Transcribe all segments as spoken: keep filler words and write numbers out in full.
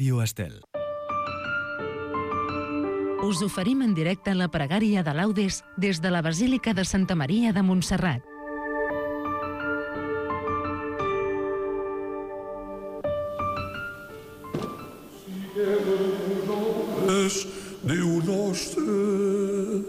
Ràdio Estel. Us oferim en directe la pregària de Laudes des de la Basílica de Santa Maria de Montserrat. És Déu nostre.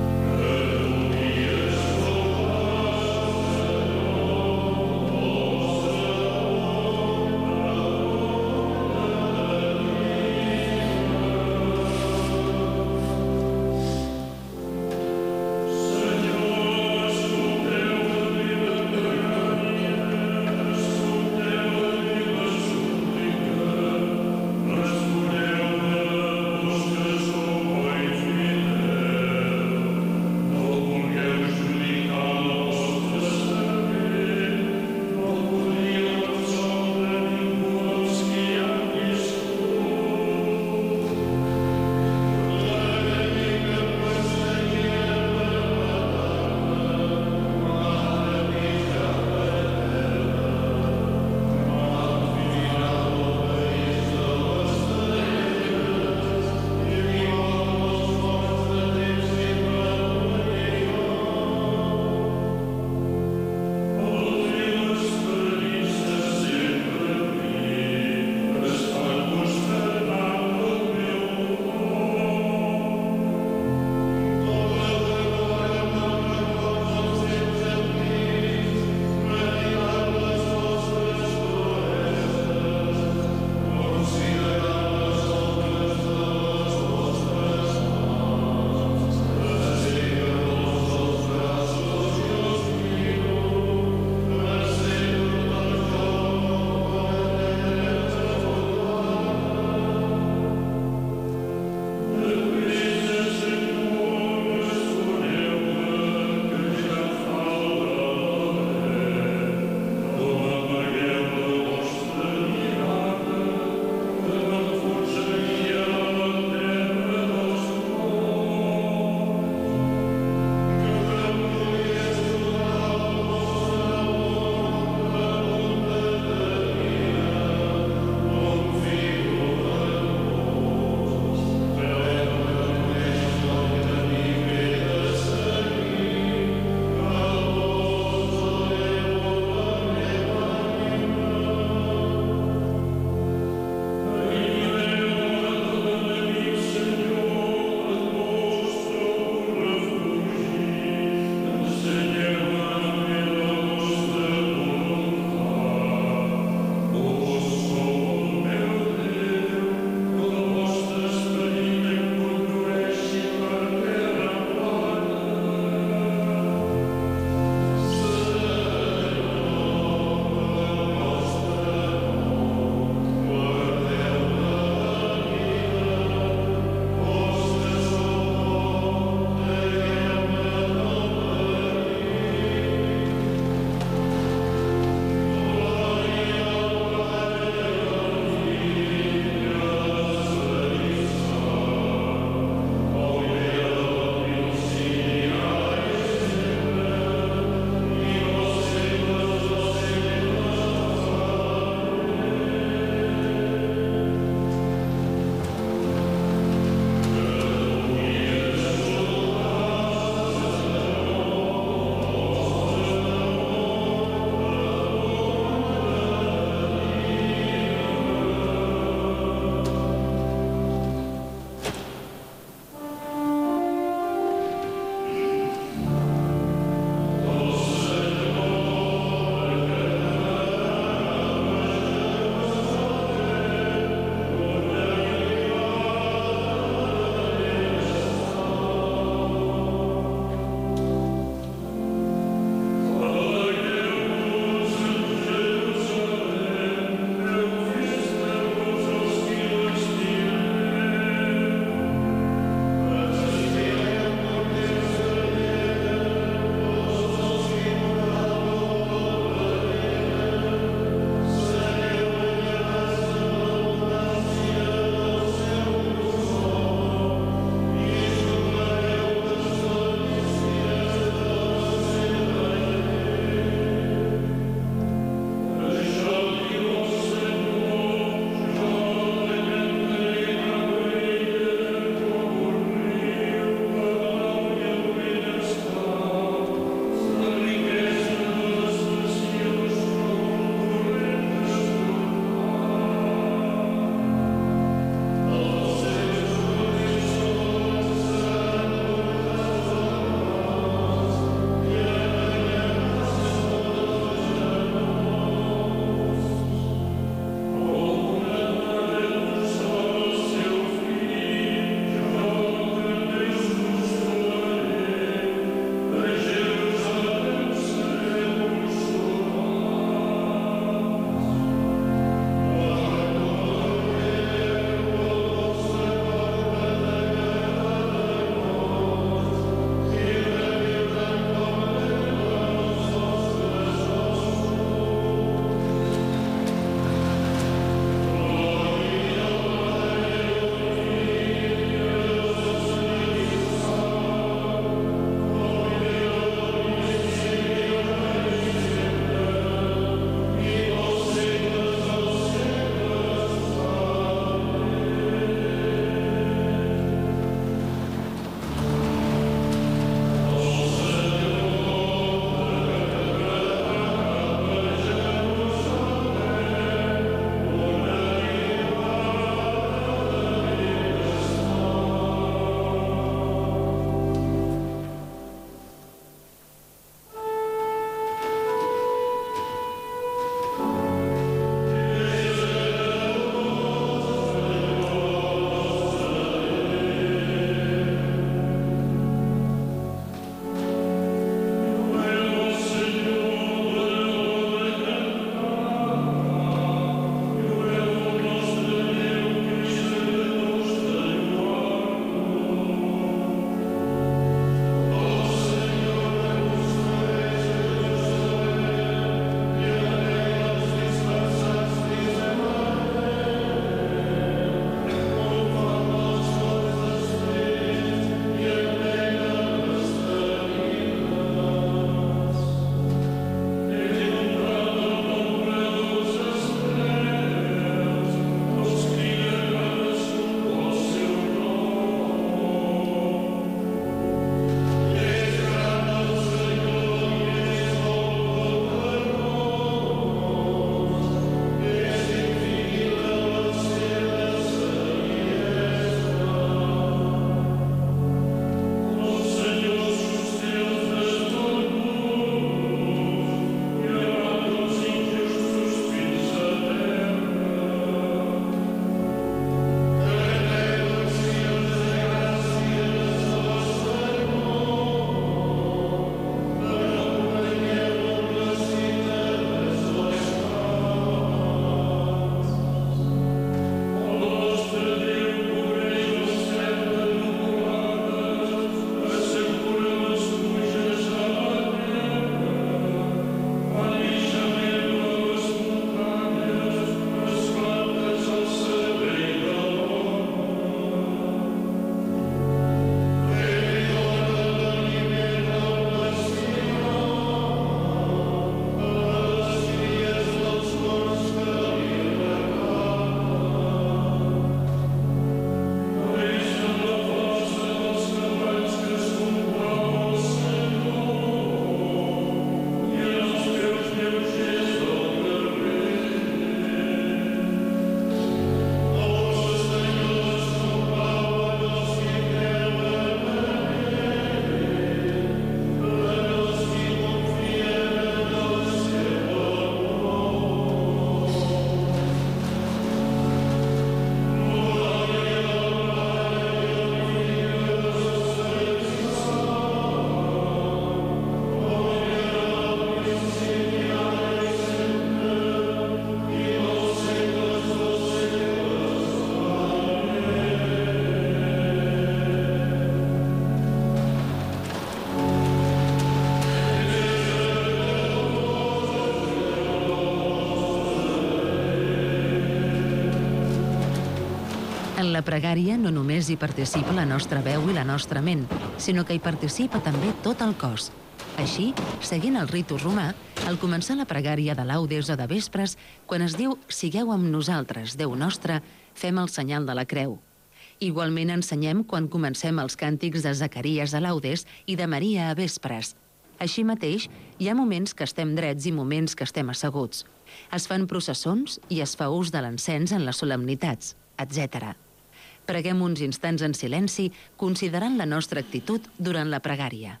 A la pregària no només hi participa la nostra veu i la nostra ment, sinó que hi participa també tot el cos. Així, seguint el ritu romà, al començar la pregària de laudes o de vespres, quan es diu «Sigueu amb nosaltres, Déu nostre», fem el senyal de la creu. Igualment ensenyem quan comencem els càntics de Zacaries a laudes i de Maria a vespres. Així mateix, hi ha moments que estem drets i moments que estem asseguts. Es fan processons i es fa ús de l'encens en les solemnitats, etcètera. Preguem uns instants en silenci, considerant la nostra actitud durant la pregària.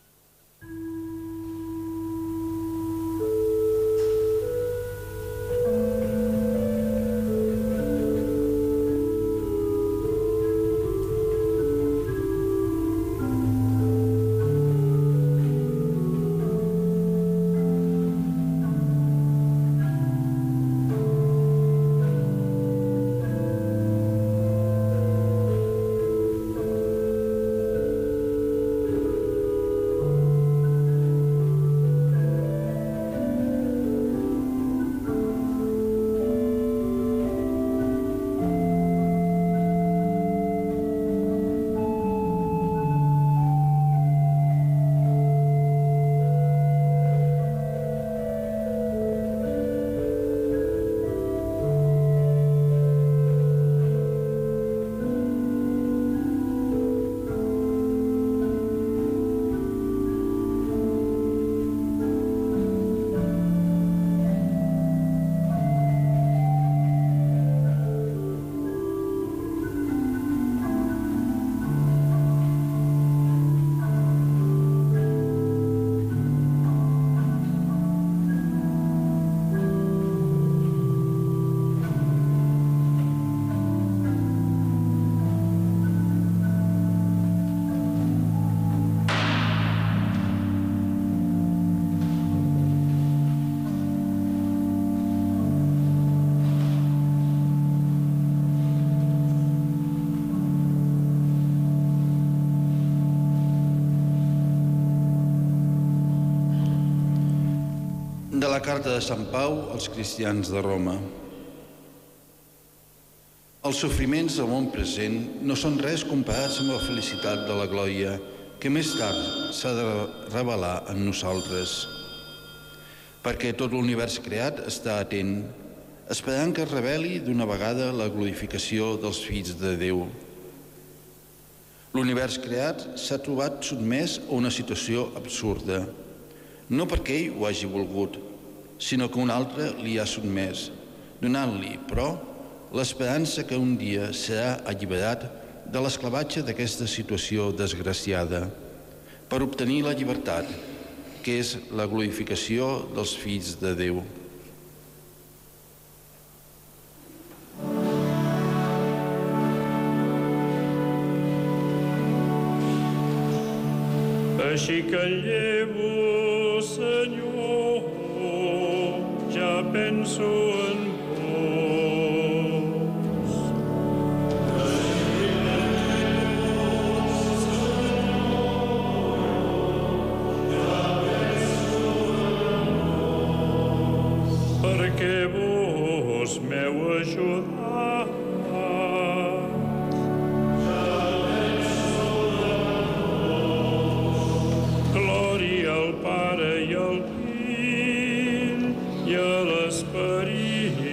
De la carta de Sant Pau als cristians de Roma. Els sofriments del món present no són res comparats amb la felicitat de la glòria que més tard s'ha de revelar en nosaltres. Perquè tot l'univers creat està atent, esperant que es reveli d'una vegada la glorificació dels fills de Déu. L'univers creat s'ha trobat sotmès a una situació absurda, no perquè ell ho hagi volgut, sinó que un altre li ha sotmès, donant-li, però, l'esperança que un dia serà alliberat de l'esclavatge d'aquesta situació desgraciada, per obtenir la llibertat, que és la glorificació dels fills de Déu. Així que llevo, Senyor, ja penso en vos. Així que llevo, Senyor, ja penso en vos. Perquè vos m'heu ajudat. Glòria al Pare i al Fill i a l'Esperit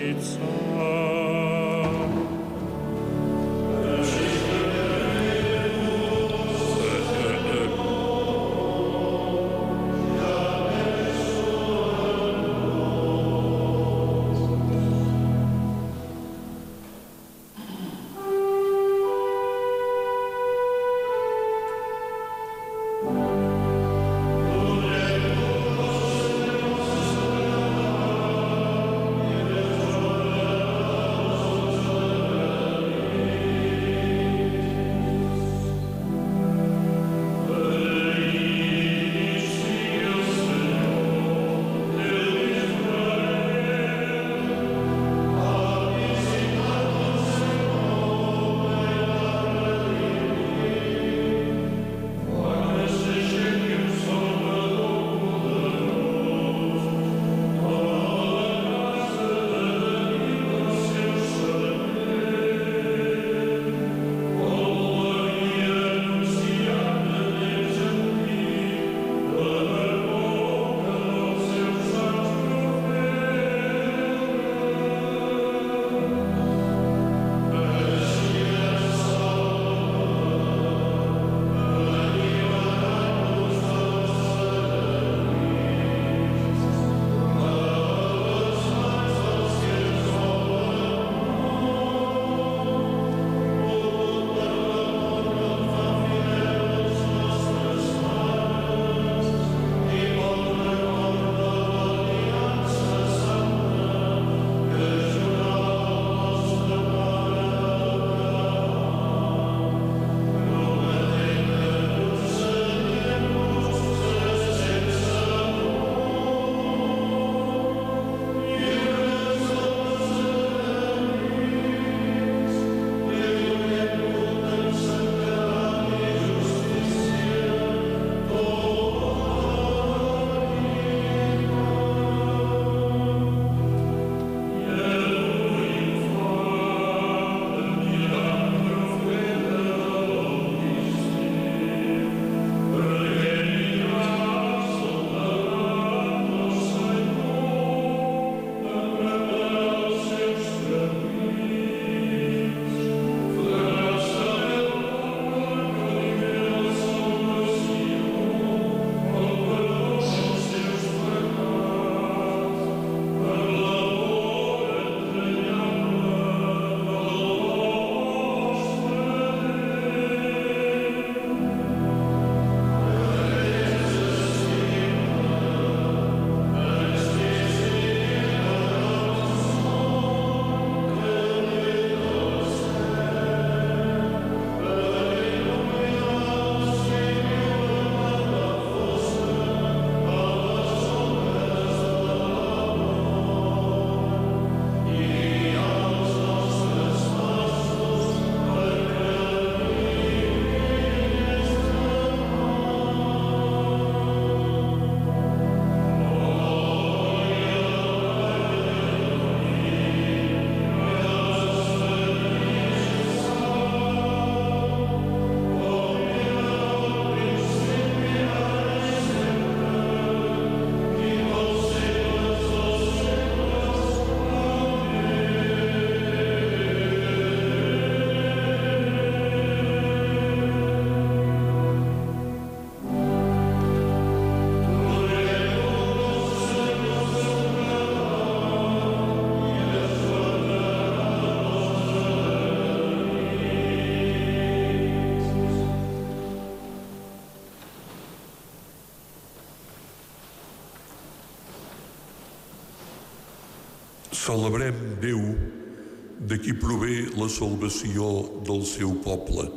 Celebrem Déu, de qui prové la salvació del seu poble.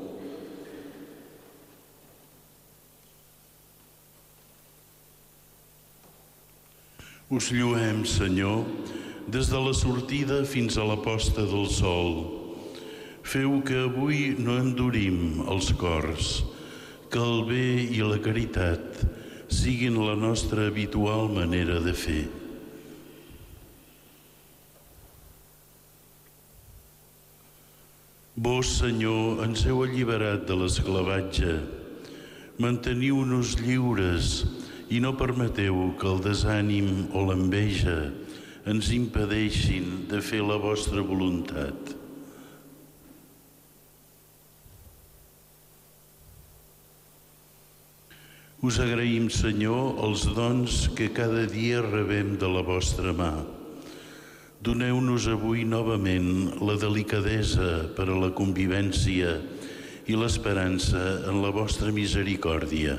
Us lluem, Senyor, des de la sortida fins a la posta del sol. Feu que avui no endurim els cors, que el bé i la caritat siguin la nostra habitual manera de fer. Vos, Senyor, ens heu alliberat de l'esclavatge. Manteniu-nos lliures i no permeteu que el desànim o l'enveja ens impedeixin de fer la vostra voluntat. Us agraïm, Senyor, els dons que cada dia rebem de la vostra mà. Doneu-nos avui novament la delicadesa per a la convivència i l'esperança en la vostra misericòrdia.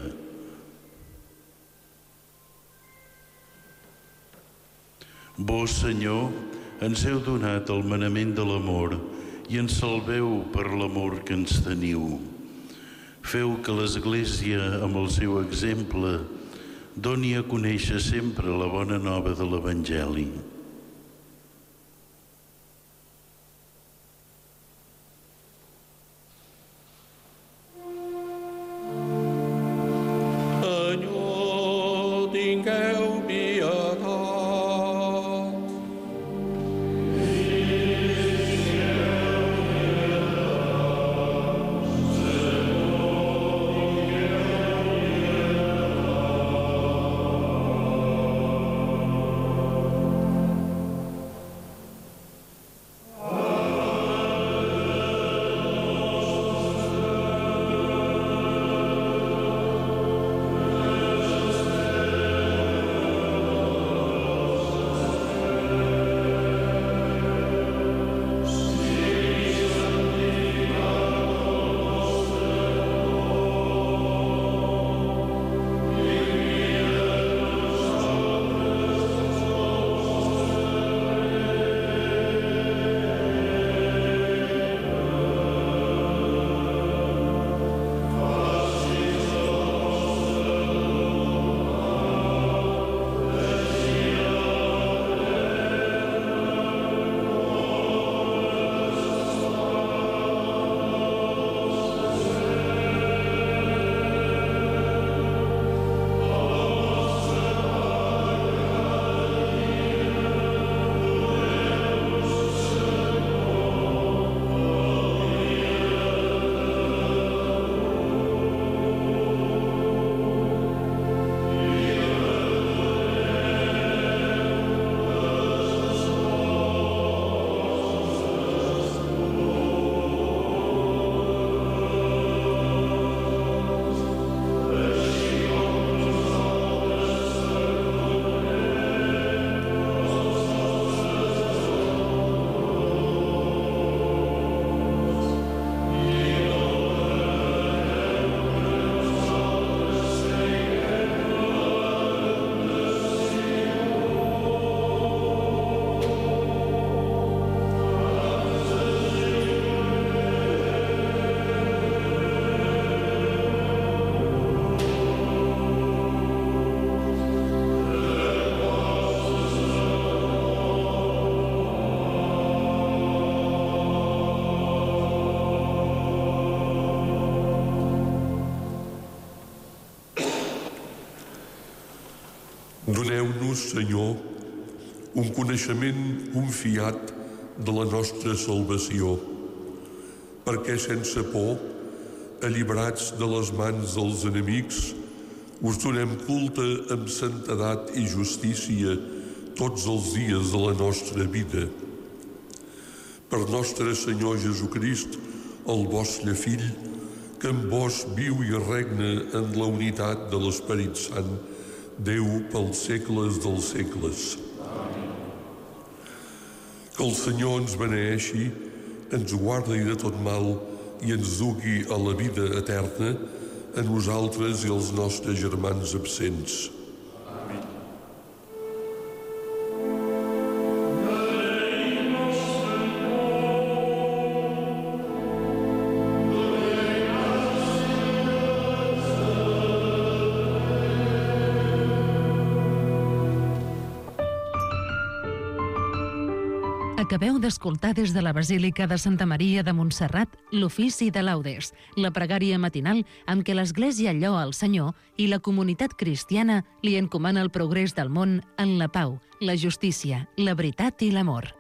Vos, Senyor, ens heu donat el manament de l'amor i ens salveu per l'amor que ens teniu. Feu que l'Església, amb el seu exemple, doni a conèixer sempre la bona nova de l'Evangeli. Doneu-nos, Senyor, un coneixement confiat de la nostra salvació, perquè sense por, alliberats de les mans dels enemics, us donem culte amb santedat i justícia tots els dies de la nostra vida. Per nostre Senyor Jesucrist, el vostre Fill, que amb vos viu i regna en la unitat de l'Esperit Sant, Déu pels segles dels segles. Amén. Que el Senyor ens beneeixi, ens guardi de tot mal i ens dugui a la vida eterna, a nosaltres i als nostres germans absents. Amén. Acabeu d'escoltar des de la Basílica de Santa Maria de Montserrat l'ofici de laudes, la pregària matinal amb què l'Església lloa al Senyor i la comunitat cristiana li encomana el progrés del món en la pau, la justícia, la veritat i l'amor.